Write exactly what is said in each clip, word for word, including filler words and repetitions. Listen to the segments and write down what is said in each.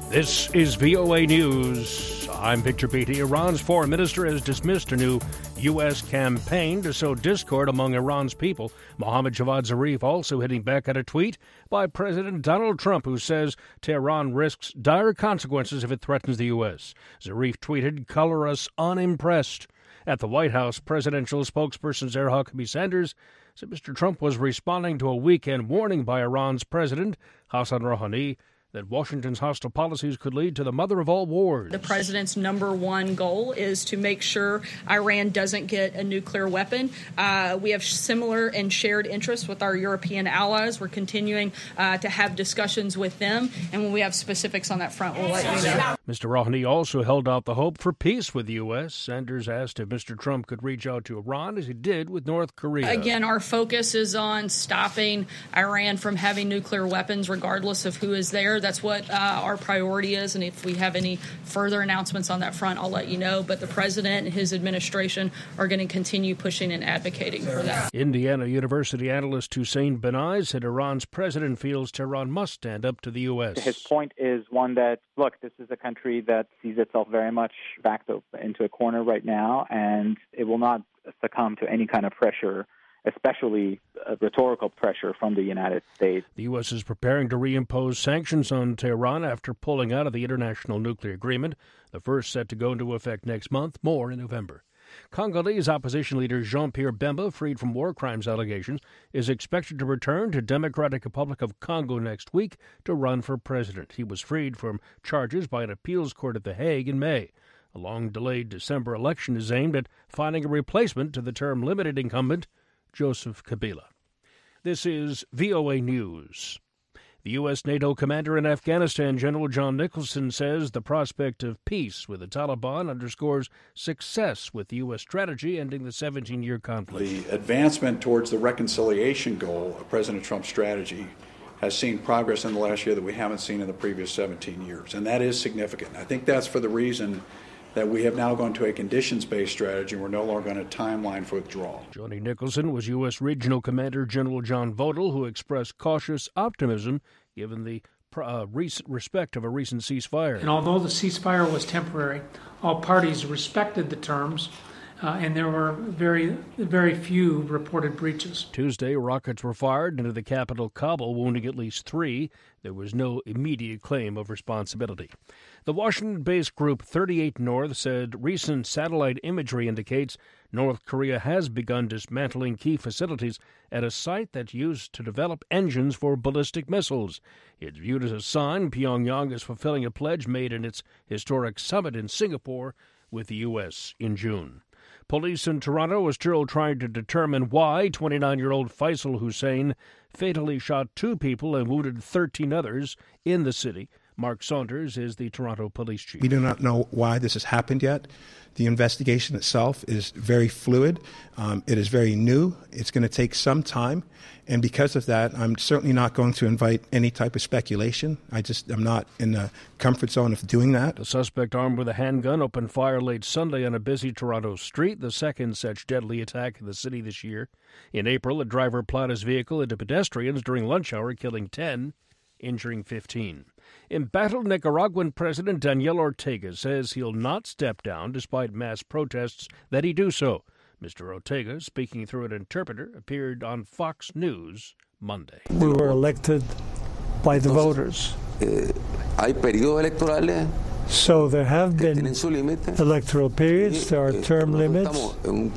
This is V O A News. I'm Victor Beatty. Iran's foreign minister has dismissed a new U S campaign to sow discord among Iran's people. Mohammad Javad Zarif also hitting back at a tweet by President Donald Trump, who says Tehran risks dire consequences if it threatens the U S. Zarif tweeted, "Color us unimpressed." At the White House, presidential spokesperson Sarah Huckabee Sanders said Mister Trump was responding to a weekend warning by Iran's president, Hassan Rouhani, that Washington's hostile policies could lead to the mother of all wars. The president's number one goal is to make sure Iran doesn't get a nuclear weapon. Uh, we have similar and shared interests with our European allies. We're continuing uh, to have discussions with them, and when we have specifics on that front, we'll let you know. Mister Rouhani also held out the hope for peace with the U S. Sanders asked if Mister Trump could reach out to Iran as he did with North Korea. Again, our focus is on stopping Iran from having nuclear weapons, regardless of who is there. That's what uh, our priority is, and if we have any further announcements on that front, I'll let you know. But the president and his administration are going to continue pushing and advocating for that. Indiana University analyst Hussein Benai said Iran's president feels Tehran must stand up to the U S. His point is one that, look, this is a country that sees itself very much backed up into a corner right now, and it will not succumb to any kind of pressure, especially uh, rhetorical pressure from the United States. The U S is preparing to reimpose sanctions on Tehran after pulling out of the international nuclear agreement, the first set to go into effect next month, more in November. Congolese opposition leader Jean-Pierre Bemba, freed from war crimes allegations, is expected to return to Democratic Republic of Congo next week to run for president. He was freed from charges by an appeals court at The Hague in May. A long-delayed December election is aimed at finding a replacement to the term-limited incumbent Joseph Kabila. This is V O A News. The U S NATO commander in Afghanistan, General John Nicholson, says the prospect of peace with the Taliban underscores success with the U S strategy ending the seventeen-year conflict. The advancement towards the reconciliation goal of President Trump's strategy has seen progress in the last year that we haven't seen in the previous seventeen years, and that is significant. I think that's for the reason that we have now gone to a conditions-based strategy. We're no longer on a timeline for withdrawal. Joining Nicholson was U S. Regional Commander General John Vodal, who expressed cautious optimism given the uh, recent respect of a recent ceasefire. And although the ceasefire was temporary, all parties respected the terms, uh, and there were very, very few reported breaches. Tuesday, rockets were fired into the capital, Kabul, wounding at least three. There was no immediate claim of responsibility. The Washington-based group thirty-eight North said recent satellite imagery indicates North Korea has begun dismantling key facilities at a site that's used to develop engines for ballistic missiles. It's viewed as a sign Pyongyang is fulfilling a pledge made in its historic summit in Singapore with the U S in June. Police in Toronto are still trying to determine why twenty-nine-year-old Faisal Hussein fatally shot two people and wounded thirteen others in the city. Mark Saunders is the Toronto police chief. We do not know why this has happened yet. The investigation itself is very fluid. Um, it is very new. It's going to take some time. And because of that, I'm certainly not going to invite any type of speculation. I just am not in the comfort zone of doing that. The suspect armed with a handgun opened fire late Sunday on a busy Toronto street, the second such deadly attack in the city this year. In April, a driver plowed his vehicle into pedestrians during lunch hour, killing ten, injuring fifteen. Embattled Nicaraguan President Daniel Ortega says he'll not step down despite mass protests that he do so. Mister Ortega, speaking through an interpreter, appeared on Fox News Monday. We were elected by the voters. Hay periodos electorales. So there have been electoral periods, there are term limits, and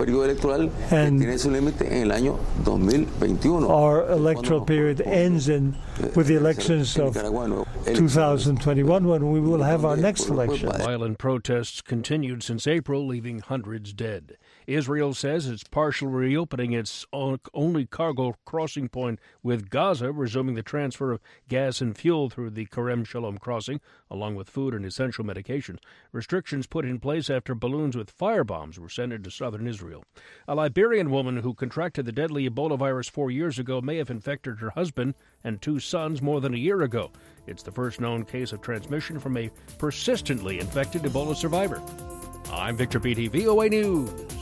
our electoral period ends in with the elections of two thousand twenty-one, when we will have our next election. Violent protests continued since April, leaving hundreds dead. Israel says it's partially reopening its only cargo crossing point with Gaza, resuming the transfer of gas and fuel through the Kerem Shalom crossing, along with food and essential medications. Restrictions put in place after balloons with firebombs were sent into southern Israel. A Liberian woman who contracted the deadly Ebola virus four years ago may have infected her husband and two sons more than a year ago. It's the first known case of transmission from a persistently infected Ebola survivor. I'm Victor Beatty, V O A News.